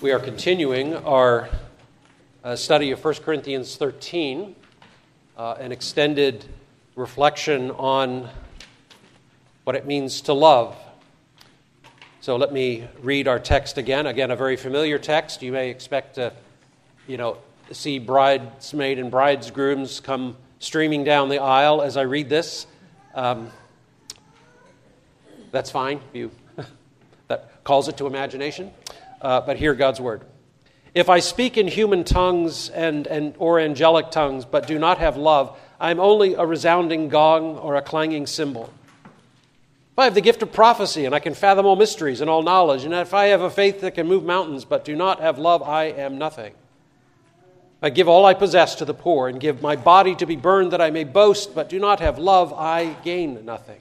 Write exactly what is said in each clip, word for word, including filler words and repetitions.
We are continuing our uh, study of First Corinthians thirteen, uh, an extended reflection on what it means to love. So let me read our text again. Again, a very familiar text. You may expect to, you know, see bridesmaid and bridegrooms come streaming down the aisle as I read this. Um, that's fine. You that calls it to imagination. Uh, but hear God's word. If I speak in human tongues and, and or angelic tongues, but do not have love, I am only a resounding gong or a clanging cymbal. If I have the gift of prophecy and I can fathom all mysteries and all knowledge, and if I have a faith that can move mountains, but do not have love, I am nothing. I give all I possess to the poor and give my body to be burned that I may boast, but do not have love, I gain nothing.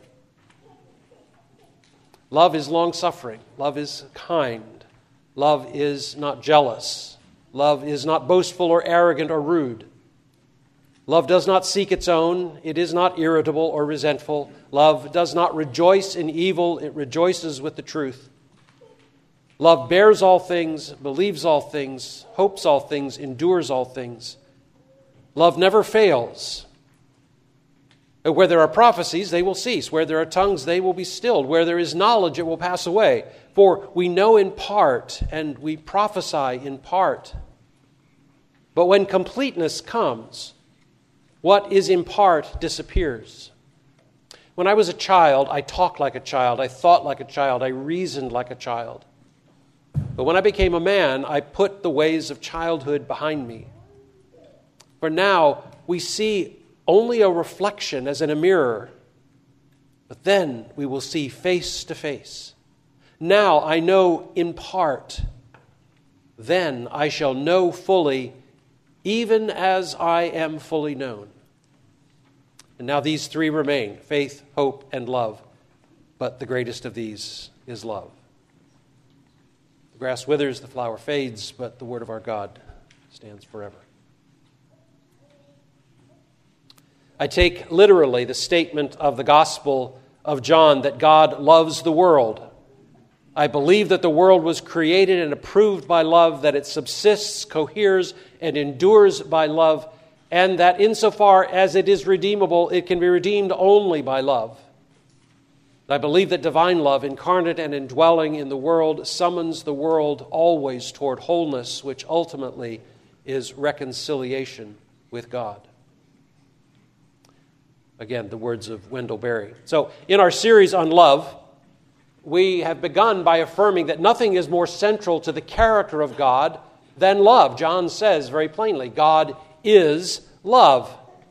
Love is long-suffering. Love is kind. Love is not jealous. Love is not boastful or arrogant or rude. Love does not seek its own. It is not irritable or resentful. Love does not rejoice in evil. It rejoices with the truth. Love bears all things, believes all things, hopes all things, endures all things. Love never fails. Where there are prophecies, they will cease. Where there are tongues, they will be stilled. Where there is knowledge, it will pass away. For we know in part, and we prophesy in part. But when completeness comes, what is in part disappears. When I was a child, I talked like a child, I thought like a child, I reasoned like a child. But when I became a man, I put the ways of childhood behind me. For now, we see only a reflection as in a mirror, but then we will see face to face. Now I know in part, then I shall know fully, even as I am fully known. And now these three remain, faith, hope, and love, but the greatest of these is love. The grass withers, the flower fades, but the word of our God stands forever. I take literally the statement of the Gospel of John that God loves the world. I believe that the world was created and approved by love, that it subsists, coheres, and endures by love, and that insofar as it is redeemable, it can be redeemed only by love. I believe that divine love, incarnate and indwelling in the world, summons the world always toward wholeness, which ultimately is reconciliation with God. Again, the words of Wendell Berry. So, in our series on love, we have begun by affirming that nothing is more central to the character of God than love. John says very plainly, God is love.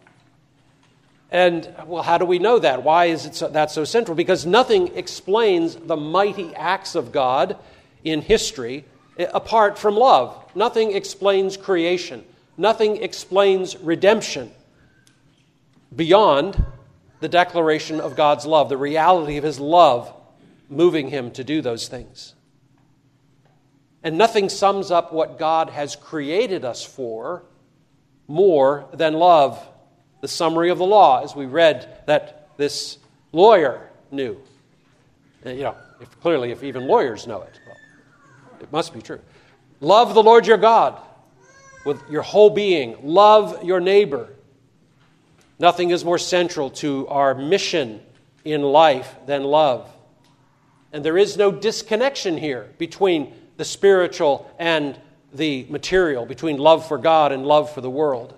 And, well, how do we know that? Why is it so, that so central? Because nothing explains the mighty acts of God in history apart from love. Nothing explains creation. Nothing explains redemption beyond the declaration of God's love, the reality of his love moving him to do those things. And nothing sums up what God has created us for more than love. The summary of the law, as we read that this lawyer knew. And, you know, if, clearly if even lawyers know it, well, it must be true. Love the Lord your God with your whole being. Love your neighbor. Nothing is more central to our mission in life than love. And there is no disconnection here between the spiritual and the material, between love for God and love for the world.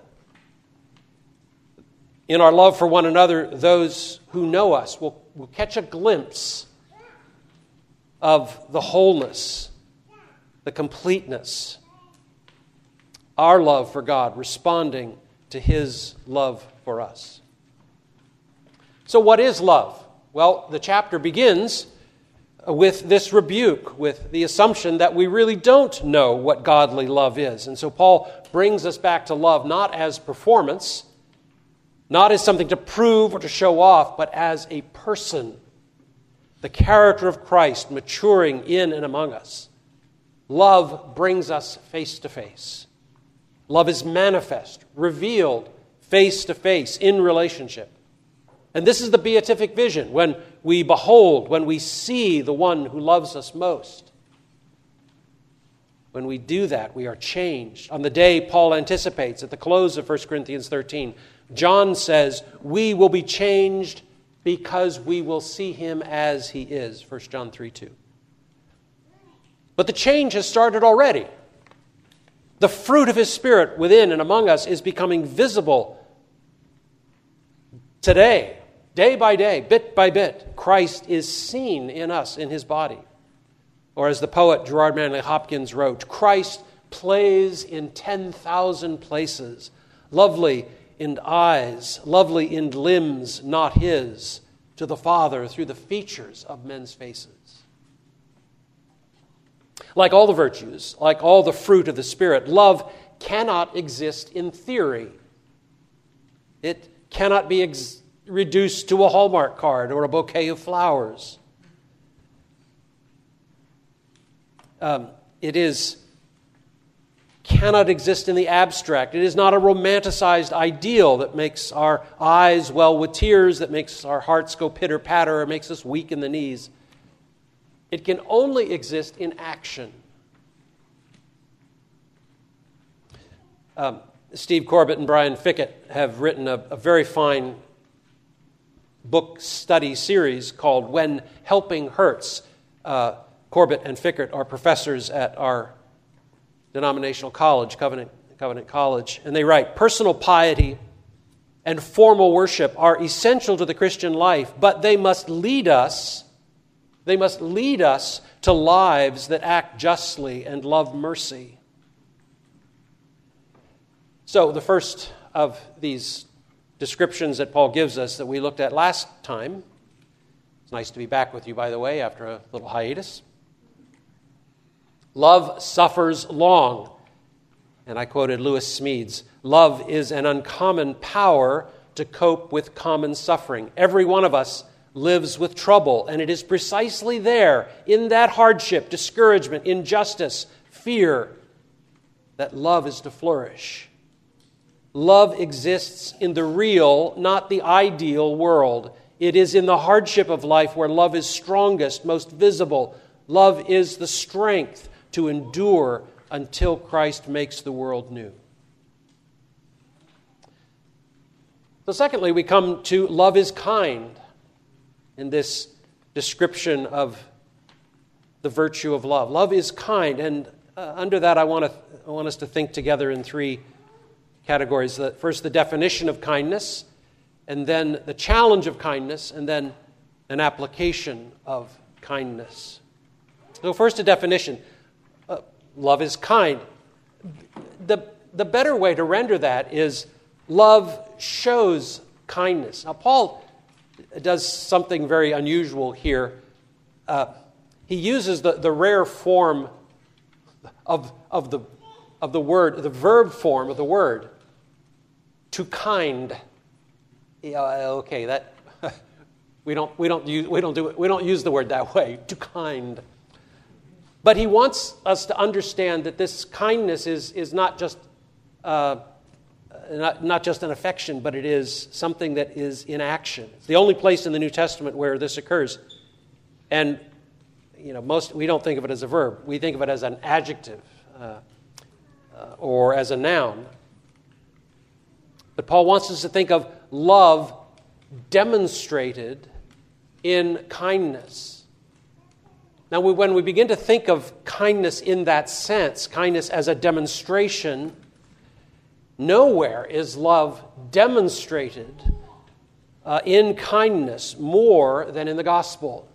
In our love for one another, those who know us will, will catch a glimpse of the wholeness, the completeness, our love for God responding to his love for us. So what is love? Well, the chapter begins with this rebuke, with the assumption that we really don't know what godly love is. And so Paul brings us back to love not as performance, not as something to prove or to show off, but as a person, the character of Christ maturing in and among us. Love brings us face to face. Love is manifest, revealed face to face in relationship. And this is the beatific vision, when we behold, when we see the one who loves us most. When we do that, we are changed. On the day Paul anticipates at the close of First Corinthians thirteen, John says, we will be changed because we will see him as he is, First John three two. But the change has started already. The fruit of his Spirit within and among us is becoming visible today, day by day, bit by bit. Christ is seen in us, in his body. Or as the poet Gerard Manley Hopkins wrote, Christ plays in ten thousand places, lovely in eyes, lovely in limbs not his, to the Father through the features of men's faces. Like all the virtues, like all the fruit of the Spirit, love cannot exist in theory. It cannot be ex- reduced to a Hallmark card or a bouquet of flowers. Um, it is cannot exist in the abstract. It is not a romanticized ideal that makes our eyes well with tears, that makes our hearts go pitter-patter, or makes us weak in the knees. It can only exist in action. Um, Steve Corbett and Brian Fickett have written a, a very fine book study series called When Helping Hurts. Uh, Corbett and Fickett are professors at our denominational college, Covenant, Covenant College, and they write, personal piety and formal worship are essential to the Christian life, but they must lead us, they must lead us to lives that act justly and love mercy. So the first of these descriptions that Paul gives us that we looked at last time, it's nice to be back with you, by the way, after a little hiatus. Love suffers long. And I quoted Lewis Smedes, love is an uncommon power to cope with common suffering. Every one of us lives with trouble, and it is precisely there, in that hardship, discouragement, injustice, fear, that love is to flourish. Love exists in the real, not the ideal world. It is in the hardship of life where love is strongest, most visible. Love is the strength to endure until Christ makes the world new. So secondly, we come to love is kind in this description of the virtue of love. Love is kind, and uh, under that I want to I want us to think together in three categories. The, first, the definition of kindness, and then the challenge of kindness, and then an application of kindness. So first, a definition. Uh, love is kind. The, the better way to render that is love shows kindness. Now, Paul does something very unusual here. Uh, he uses the, the rare form of, of, the, of the word, the verb form of the word, to kind. Yeah, okay, that we don't we don't use we don't do it, we don't use the word that way. To kind. But he wants us to understand that this kindness is, is not just uh, not, not just an affection, but it is something that is in action. It's the only place in the New Testament where this occurs. And you know, most we don't think of it as a verb. We think of it as an adjective uh, uh, or as a noun. But Paul wants us to think of love demonstrated in kindness. Now, we, when we begin to think of kindness in that sense, kindness as a demonstration, nowhere is love demonstrated uh, in kindness more than in the gospel.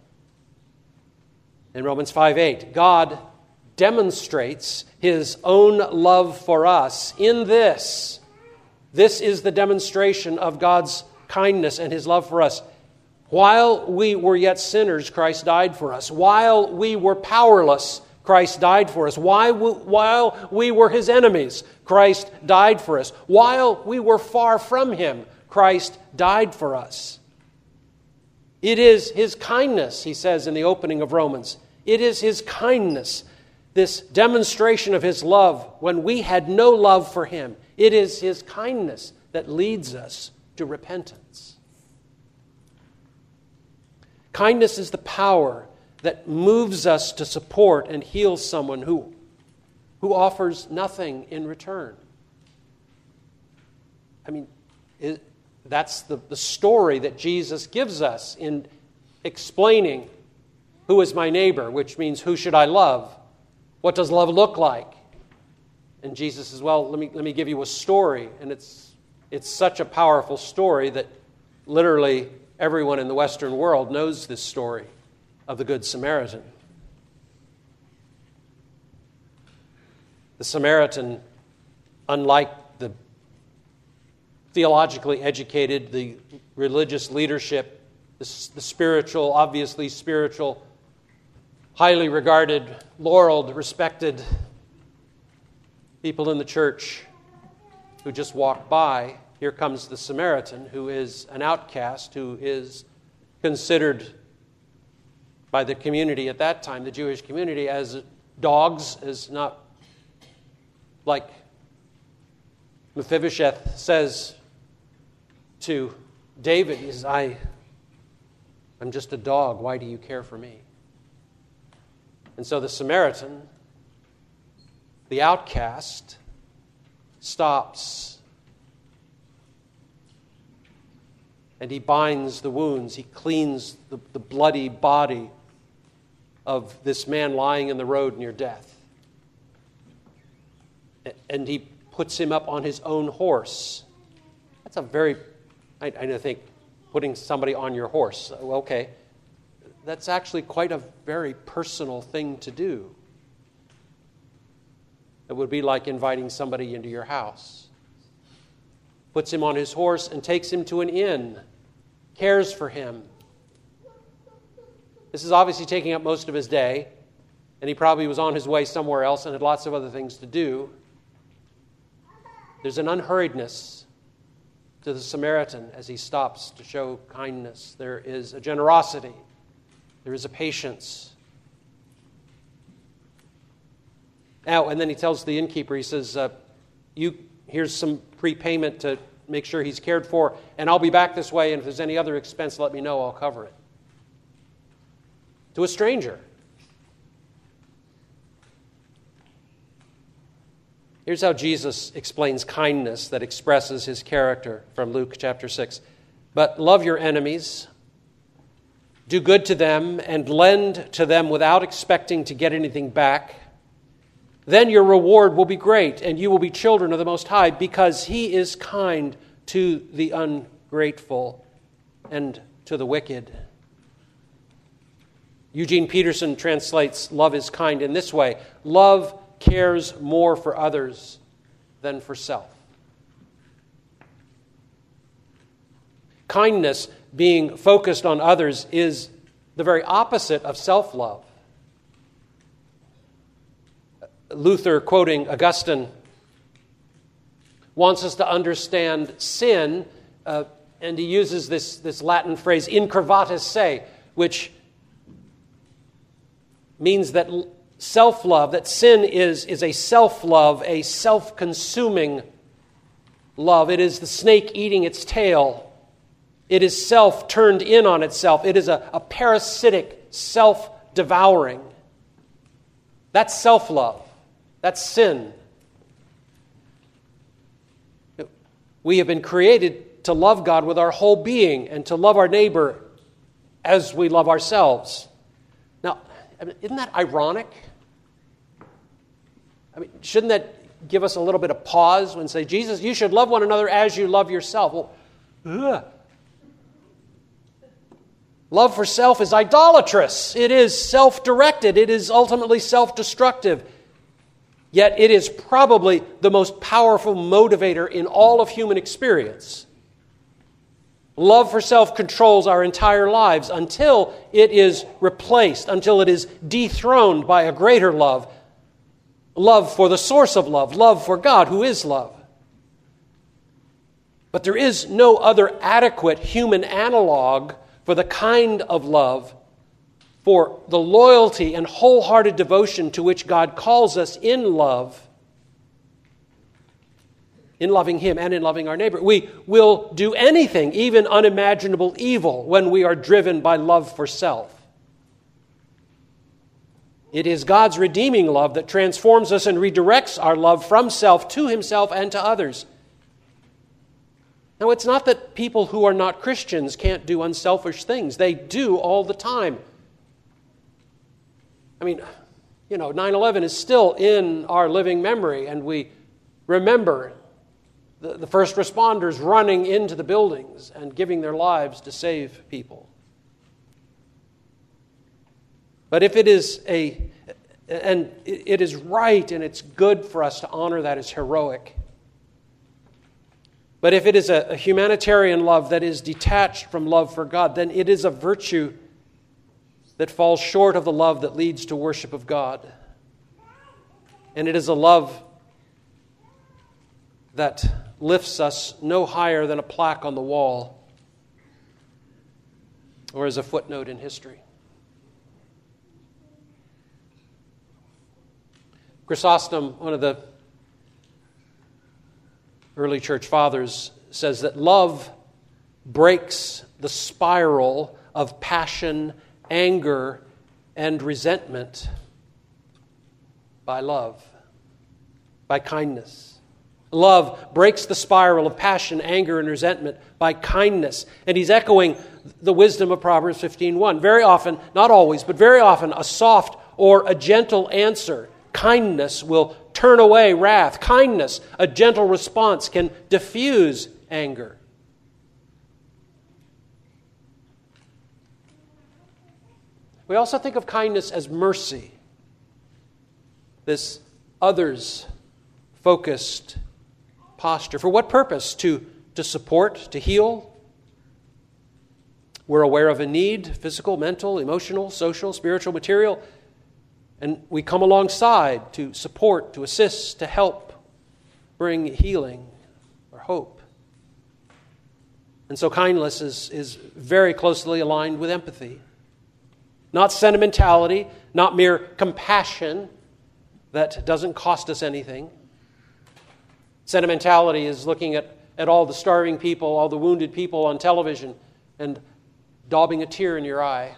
In Romans five eight, God demonstrates his own love for us in this. This is the demonstration of God's kindness and his love for us. While we were yet sinners, Christ died for us. While we were powerless, Christ died for us. While we were his enemies, Christ died for us. While we were far from him, Christ died for us. It is his kindness, he says in the opening of Romans. It is his kindness, this demonstration of his love when we had no love for him. It is his kindness that leads us to repentance. Kindness is the power that moves us to support and heal someone who who offers nothing in return. I mean, it, that's the, the story that Jesus gives us in explaining who is my neighbor, which means who should I love? What does love look like? And Jesus says, well, let me let me give you a story. And it's it's such a powerful story that literally everyone in the Western world knows this story of the Good Samaritan. The Samaritan, unlike the theologically educated, the religious leadership, the, the spiritual, obviously spiritual, highly regarded, laureled, respected people in the church who just walk by, here comes the Samaritan, who is an outcast, who is considered by the community at that time, the Jewish community, as dogs, as not like Mephibosheth says to David, he says, I, I'm just a dog. Why do you care for me? And so the Samaritan, the outcast, stops and he binds the wounds. He cleans the, the bloody body of this man lying in the road near death. And he puts him up on his own horse. That's a very, I, I think, putting somebody on your horse, okay, that's actually quite a very personal thing to do. It would be like inviting somebody into your house. Puts him on his horse and takes him to an inn, cares for him. This is obviously taking up most of his day, and he probably was on his way somewhere else and had lots of other things to do. There's an unhurriedness to the Samaritan as he stops to show kindness. There is a generosity. There is a patience. Now, and then he tells the innkeeper, he says, uh, "You here's some prepayment to make sure he's cared for, and I'll be back this way, and if there's any other expense, let me know, I'll cover it." To a stranger. Here's how Jesus explains kindness that expresses his character from Luke chapter six. "But love your enemies, do good to them, and lend to them without expecting to get anything back. Then your reward will be great, and you will be children of the Most High, because he is kind to the ungrateful and to the wicked." Eugene Peterson translates love is kind in this way: love cares more for others than for self. Kindness, being focused on others, is the very opposite of self-love. Luther, quoting Augustine, wants us to understand sin, uh, and he uses this, this Latin phrase, incurvatus se, which means that self-love, that sin is, is a self-love, a self-consuming love. It is the snake eating its tail. It is self turned in on itself. It is a, a parasitic self-devouring. That's self-love. That's sin. We have been created to love God with our whole being and to love our neighbor as we love ourselves. Now, isn't that ironic? I mean, shouldn't that give us a little bit of pause when say, Jesus, you should love one another as you love yourself? Well, ugh. Love for self is idolatrous. It is self-directed. It is ultimately self-destructive. Yet it is probably the most powerful motivator in all of human experience. Love for self controls our entire lives until it is replaced, until it is dethroned by a greater love. Love for the source of love, love for God, who is love. But there is no other adequate human analog for the kind of love, for the loyalty and wholehearted devotion to which God calls us in love, in loving Him and in loving our neighbor. We will do anything, even unimaginable evil, when we are driven by love for self. It is God's redeeming love that transforms us and redirects our love from self to himself and to others. Now, it's not that people who are not Christians can't do unselfish things. They do all the time. I mean, you know, nine eleven is still in our living memory, and we remember the, the first responders running into the buildings and giving their lives to save people. But if it is a, and it is right and it's good for us to honor that as heroic. But if it is a, a humanitarian love that is detached from love for God, then it is a virtue that falls short of the love that leads to worship of God. And it is a love that lifts us no higher than a plaque on the wall or as a footnote in history. Chrysostom, one of the early church fathers, says that love breaks the spiral of passion, anger, and resentment by love, by kindness. Love breaks the spiral of passion, anger, and resentment by kindness. And he's echoing the wisdom of Proverbs fifteen one. Very often, not always, but very often, a soft or a gentle answer, kindness, will turn away wrath. Kindness, a gentle response, can diffuse anger. We also think of kindness as mercy. This others-focused posture. For what purpose? To, to support, to heal. We're aware of a need, physical, mental, emotional, social, spiritual, material, and we come alongside to support, to assist, to help bring healing or hope. And so kindness is, is very closely aligned with empathy. Not sentimentality, not mere compassion that doesn't cost us anything. Sentimentality is looking at, at all the starving people, all the wounded people on television and daubing a tear in your eye.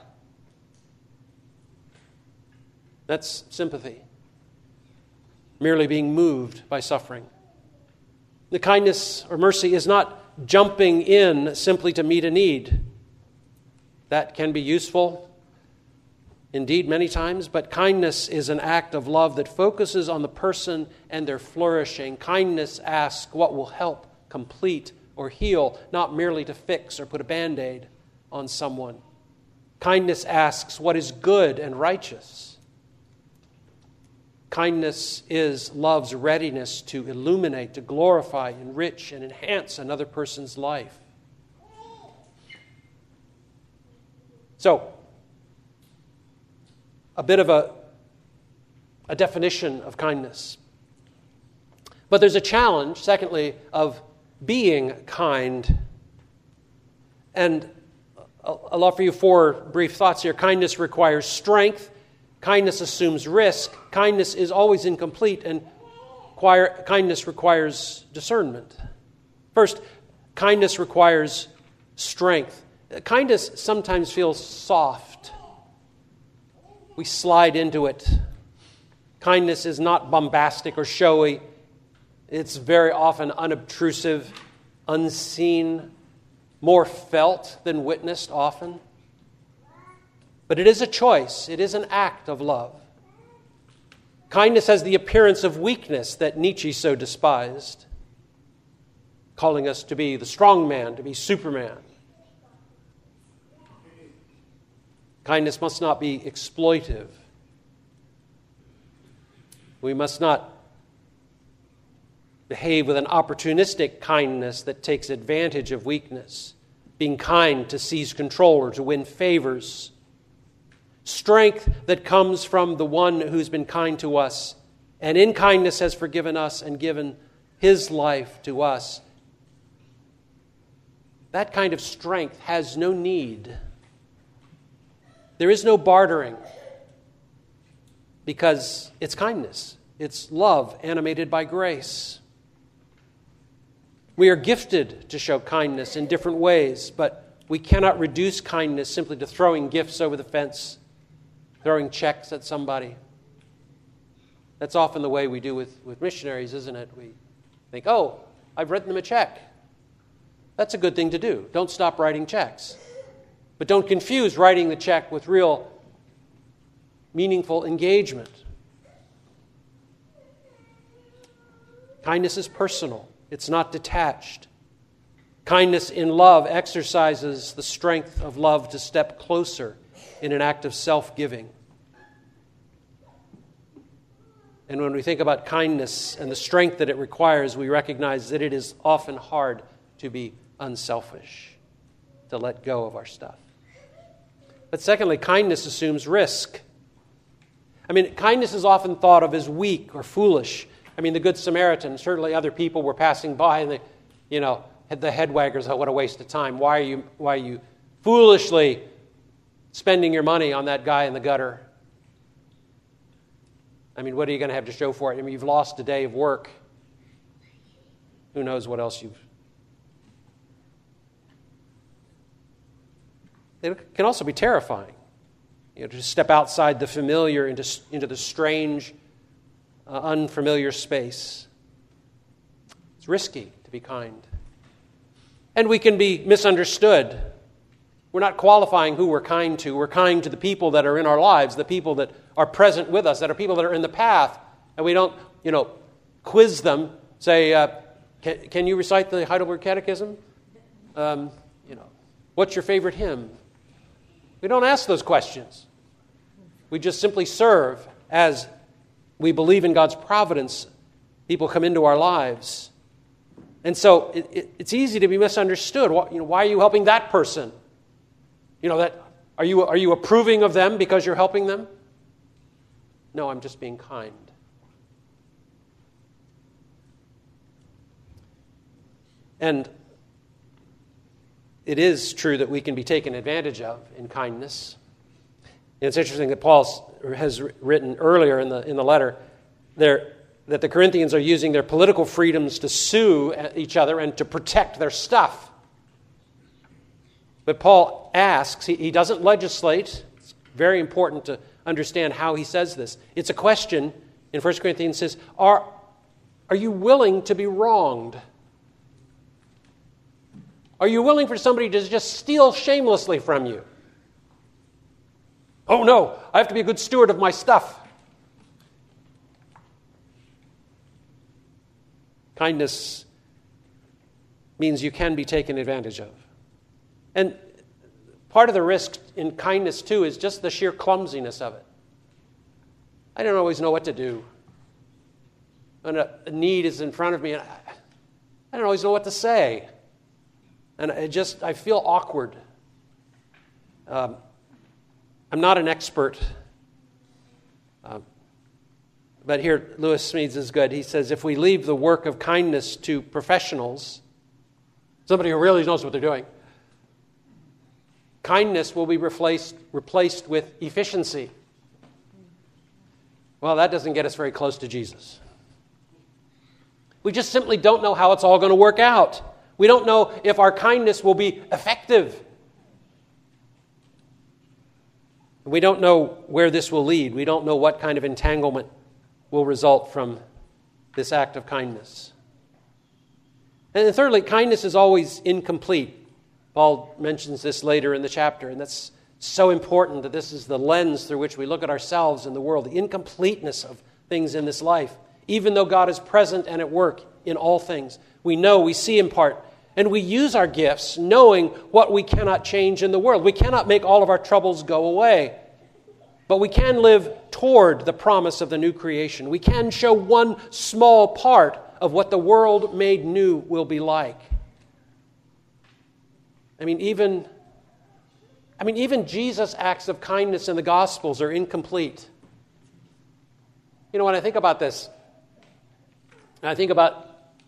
That's sympathy. Merely being moved by suffering. The kindness or mercy is not jumping in simply to meet a need. That can be useful, indeed, many times, but kindness is an act of love that focuses on the person and their flourishing. Kindness asks what will help, complete, or heal, not merely to fix or put a Band-Aid on someone. Kindness asks what is good and righteous. Kindness is love's readiness to illuminate, to glorify, enrich, and enhance another person's life. So, a bit of a, a definition of kindness. But there's a challenge, secondly, of being kind. And I'll offer you four brief thoughts here. Kindness requires strength. Kindness assumes risk. Kindness is always incomplete, and kindness requires discernment. First, kindness requires strength. Kindness sometimes feels soft. We slide into it. Kindness is not bombastic or showy. It's very often unobtrusive, unseen, more felt than witnessed often. But it is a choice. It is an act of love. Kindness has the appearance of weakness that Nietzsche so despised, calling us to be the strong man, to be Superman. Kindness must not be exploitive. We must not behave with an opportunistic kindness that takes advantage of weakness, being kind to seize control or to win favors. Strength that comes from the one who's been kind to us and in kindness has forgiven us and given his life to us. That kind of strength has no need. There is no bartering because it's kindness. It's love animated by grace. We are gifted to show kindness in different ways, but we cannot reduce kindness simply to throwing gifts over the fence throwing checks at somebody. That's often the way we do with, with missionaries, isn't it? We think, oh, I've written them a check. That's a good thing to do. Don't stop writing checks. But don't confuse writing the check with real meaningful engagement. Kindness is personal. It's not detached. Kindness in love exercises the strength of love to step closer in an act of self-giving. And when we think about kindness and the strength that it requires, we recognize that it is often hard to be unselfish, to let go of our stuff. But secondly, kindness assumes risk. I mean, kindness is often thought of as weak or foolish. I mean, the Good Samaritan, certainly other people were passing by and they, you know, had the head waggers, oh, what a waste of time. Why are you, why are you foolishly spending your money on that guy in the gutter? I mean, what are you going to have to show for it? I mean, you've lost a day of work. Who knows what else you've... It can also be terrifying. You know, to step outside the familiar into, into the strange, uh, unfamiliar space. It's risky to be kind. And we can be misunderstood. We're not qualifying who we're kind to. We're kind to the people that are in our lives, the people that are present with us, that are people that are in the path. And we don't, you know, quiz them, say, uh, can, can you recite the Heidelberg Catechism? Um, you know, what's your favorite hymn? We don't ask those questions. We just simply serve as we believe in God's providence. People come into our lives. And so it, it, it's easy to be misunderstood. Why, you know, why are you helping that person? You know, that are you are you approving of them because you're helping them? No, I'm just being kind. And it is true that we can be taken advantage of in kindness. And it's interesting that Paul has written earlier in the in the letter there that the Corinthians are using their political freedoms to sue each other and to protect their stuff. But Paul asks, he, he doesn't legislate. It's very important to understand how he says this. It's a question in First Corinthians says, are, are you willing to be wronged? Are you willing for somebody to just steal shamelessly from you? Oh no, I have to be a good steward of my stuff. Kindness means you can be taken advantage of. And part of the risk in kindness, too, is just the sheer clumsiness of it. I don't always know what to do. When a, a need is in front of me, and I, I don't always know what to say. And I just, I feel awkward. Um, I'm not an expert. Um, but here, Lewis Smedes is good. He says, if we leave the work of kindness to professionals, somebody who really knows what they're doing, kindness will be replaced, replaced with efficiency. Well, that doesn't get us very close to Jesus. We just simply don't know how it's all going to work out. We don't know if our kindness will be effective. We don't know where this will lead. We don't know what kind of entanglement will result from this act of kindness. And then thirdly, kindness is always incomplete. Paul mentions this later in the chapter, and that's so important that this is the lens through which we look at ourselves and the world, the incompleteness of things in this life. Even though God is present and at work in all things, we know, we see in part, and we use our gifts knowing what we cannot change in the world. We cannot make all of our troubles go away, but we can live toward the promise of the new creation. We can show one small part of what the world made new will be like. I mean, even, I mean, even Jesus' acts of kindness in the Gospels are incomplete. You know, when I think about this, and I think about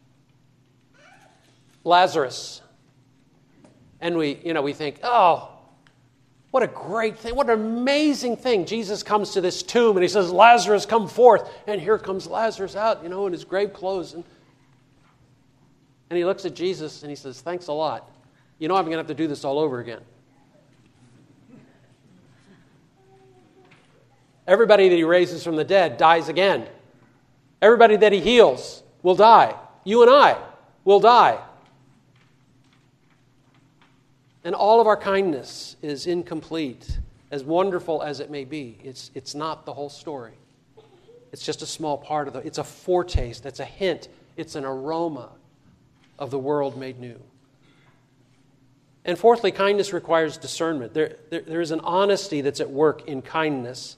Lazarus, and we, you know, we think, oh, what a great thing, what an amazing thing. Jesus comes to this tomb and he says, Lazarus, come forth. And here comes Lazarus out, you know, in his grave clothes. And, and he looks at Jesus and he says, thanks a lot. You know I'm going to have to do this all over again. Everybody that he raises from the dead dies again. Everybody that he heals will die. You and I will die. And all of our kindness is incomplete, as wonderful as it may be. It's, it's not the whole story. It's just a small part of it. It's a foretaste. It's a hint. It's an aroma of the world made new. And fourthly, kindness requires discernment. There, there, there is an honesty that's at work in kindness.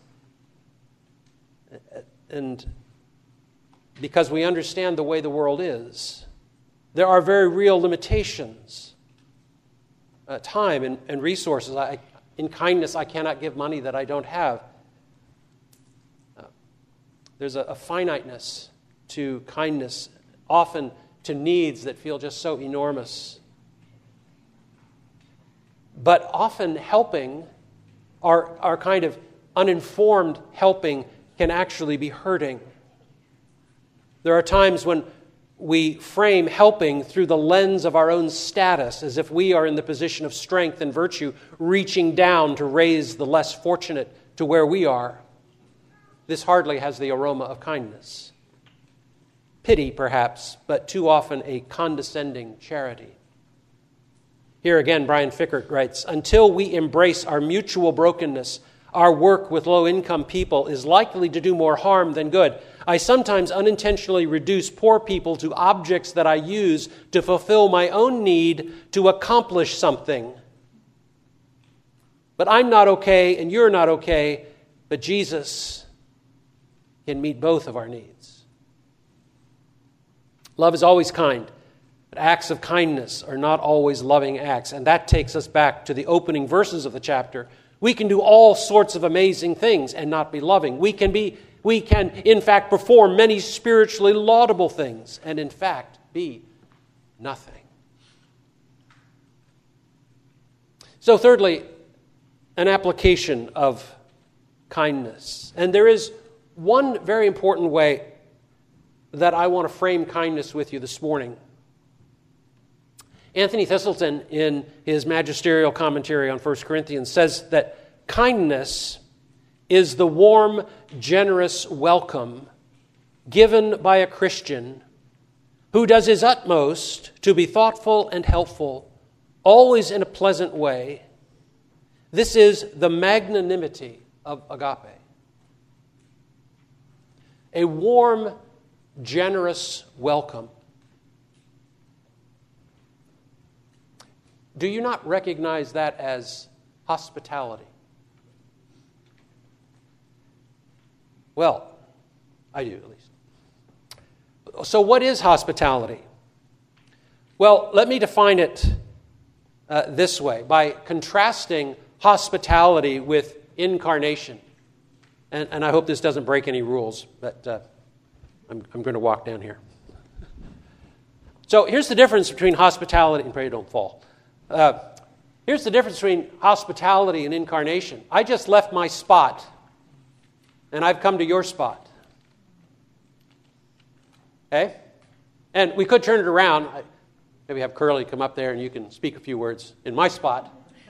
And because we understand the way the world is, there are very real limitations. Uh, time and, and resources. I, in kindness, I cannot give money that I don't have. Uh, there's a, a finiteness to kindness, often to needs that feel just so enormous. But often helping, our, our kind of uninformed helping, can actually be hurting. There are times when we frame helping through the lens of our own status, as if we are in the position of strength and virtue, reaching down to raise the less fortunate to where we are. This hardly has the aroma of kindness. Pity, perhaps, but too often a condescending charity. Here again, Brian Fickert writes, "Until we embrace our mutual brokenness, our work with low-income people is likely to do more harm than good. I sometimes unintentionally reduce poor people to objects that I use to fulfill my own need to accomplish something. But I'm not okay, and you're not okay, but Jesus can meet both of our needs." Love is always kind, but acts of kindness are not always loving acts. And that takes us back to the opening verses of the chapter. We can do all sorts of amazing things and not be loving. We can be, we can, in fact, perform many spiritually laudable things and, in fact, be nothing. So, thirdly, an application of kindness. And there is one very important way that I want to frame kindness with you this morning. Anthony Thistleton, in his magisterial commentary on First Corinthians, says that kindness is the warm, generous welcome given by a Christian who does his utmost to be thoughtful and helpful, always in a pleasant way. This is the magnanimity of agape. A warm, generous welcome. Do you not recognize that as hospitality? Well, I do at least. So what is hospitality? Well, let me define it uh, this way, by contrasting hospitality with incarnation. And, and I hope this doesn't break any rules, but uh, I'm, I'm going to walk down here. So here's the difference between hospitality, and pray don't fall. Uh, here's the difference between hospitality and incarnation. I just left my spot, and I've come to your spot. Okay? And we could turn it around. Maybe have Curly come up there and you can speak a few words in my spot.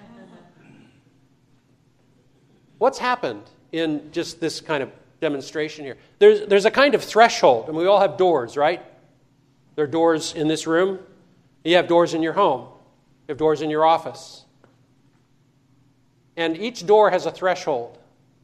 What's happened in just this kind of demonstration here? There's, there's a kind of threshold, and we all have doors, right? There are doors in this room. You have doors in your home. You have doors in your office. And each door has a threshold.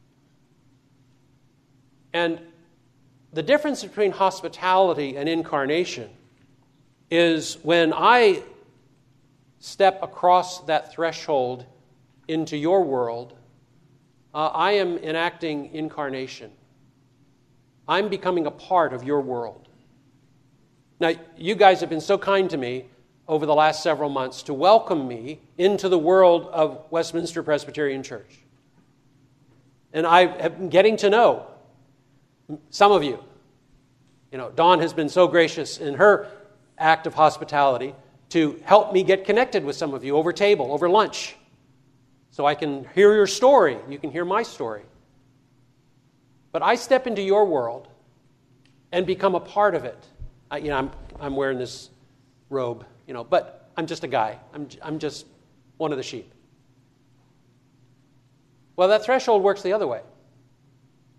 And the difference between hospitality and incarnation is when I step across that threshold into your world, uh, I am enacting incarnation. I'm becoming a part of your world. Now, you guys have been so kind to me over the last several months to welcome me into the world of Westminster Presbyterian Church. And I have been getting to know some of you. You know, Dawn has been so gracious in her act of hospitality to help me get connected with some of you over table, over lunch, so I can hear your story. You can hear my story. But I step into your world and become a part of it. I, you know, I'm I'm wearing this robe, you know, but I'm just a guy. I'm I'm just one of the sheep. Well, that threshold works the other way.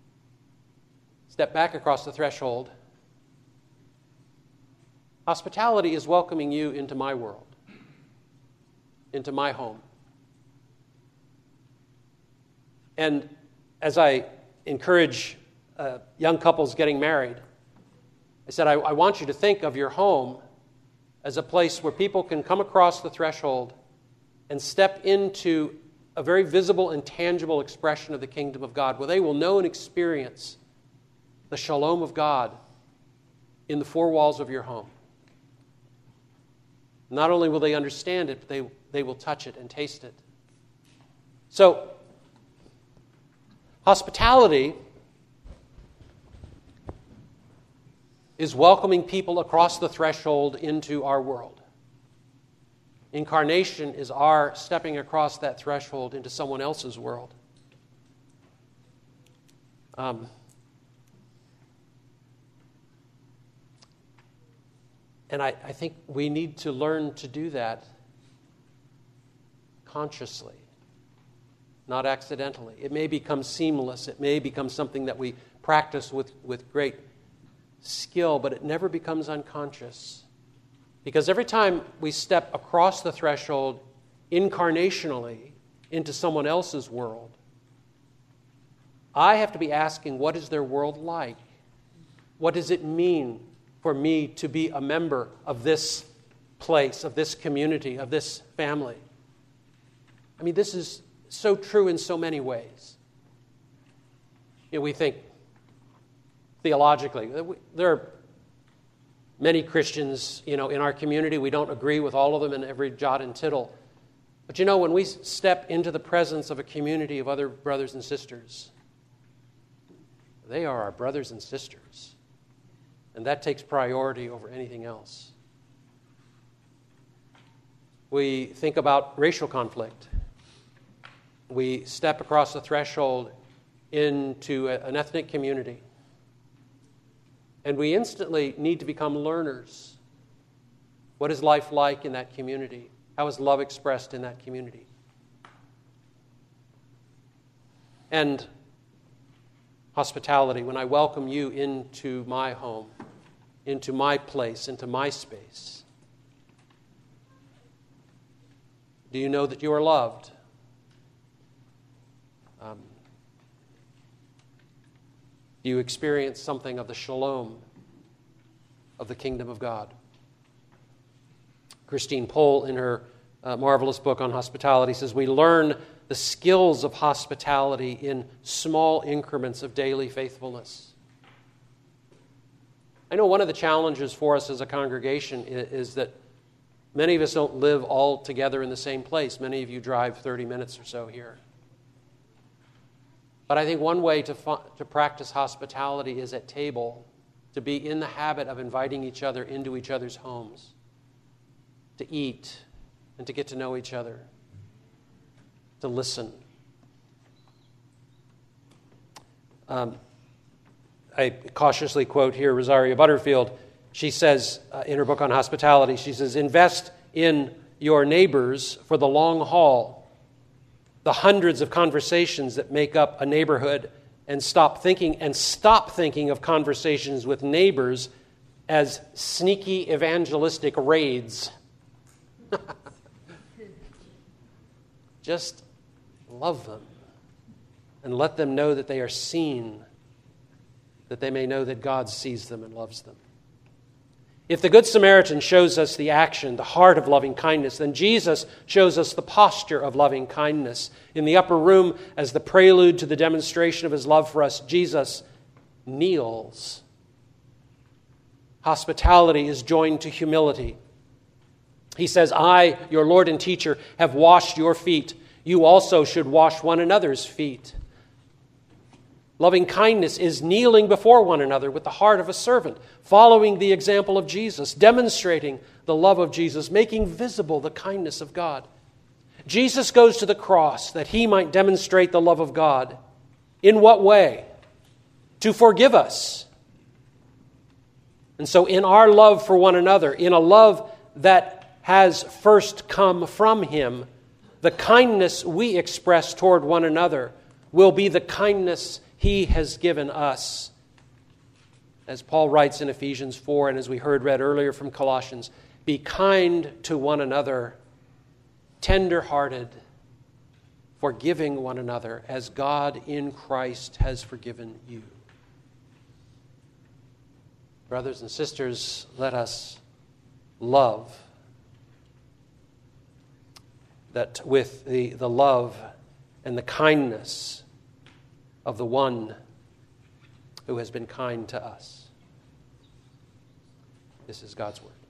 step back across the threshold. Hospitality is welcoming you into my world, into my home. And as I encourage uh, young couples getting married, I said, I, I want you to think of your home as a place where people can come across the threshold and step into a very visible and tangible expression of the kingdom of God, where they will know and experience the shalom of God in the four walls of your home. Not only will they understand it, but they, they will touch it and taste it. So, hospitality is welcoming people across the threshold into our world. Incarnation is our stepping across that threshold into someone else's world. Um, and I, I think we need to learn to do that consciously, not accidentally. It may become seamless. It may become something that we practice with, with great skill, but it never becomes unconscious. Because every time we step across the threshold incarnationally into someone else's world, I have to be asking, what is their world like? What does it mean for me to be a member of this place, of this community, of this family? I mean, this is so true in so many ways. You know, we think theologically, there are many Christians, you know, in our community. We don't agree with all of them in every jot and tittle. But you know, when we step into the presence of a community of other brothers and sisters, they are our brothers and sisters. And that takes priority over anything else. We think about racial conflict. We step across the threshold into a, an ethnic community. And we instantly need to become learners. What is life like in that community? How is love expressed in that community? And hospitality, when I welcome you into my home, into my place, into my space, do you know that you are loved? Um, do you experience something of the shalom of the kingdom of God? Christine Pohl, in her uh, marvelous book on hospitality, says we learn the skills of hospitality in small increments of daily faithfulness. I know one of the challenges for us as a congregation is, is that many of us don't live all together in the same place. Many of you drive thirty minutes or so here. But I think one way to, fu- to practice hospitality is at table, to be in the habit of inviting each other into each other's homes, to eat and to get to know each other, to listen. Um, I cautiously quote here Rosaria Butterfield. She says uh, in her book on hospitality, she says, invest in your neighbors for the long haul, the hundreds of conversations that make up a neighborhood, and stop thinking and stop thinking of conversations with neighbors as sneaky evangelistic raids. Just love them and let them know that they are seen, that they may know that God sees them and loves them. If the Good Samaritan shows us the action, the heart of loving kindness, then Jesus shows us the posture of loving kindness. In the upper room, as the prelude to the demonstration of his love for us, Jesus kneels. Hospitality is joined to humility. He says, I, your Lord and teacher, have washed your feet. You also should wash one another's feet. Loving kindness is kneeling before one another with the heart of a servant, following the example of Jesus, demonstrating the love of Jesus, making visible the kindness of God. Jesus goes to the cross that he might demonstrate the love of God. In what way? To forgive us. And so in our love for one another, in a love that has first come from him, the kindness we express toward one another will be the kindness he has given us As Paul writes in Ephesians four, and as we heard read earlier from Colossians, be kind to one another, tender-hearted, forgiving one another, as God in Christ has forgiven you. Brothers and sisters, let us love, that with the, the love and the kindness of the one who has been kind to us. This is God's word.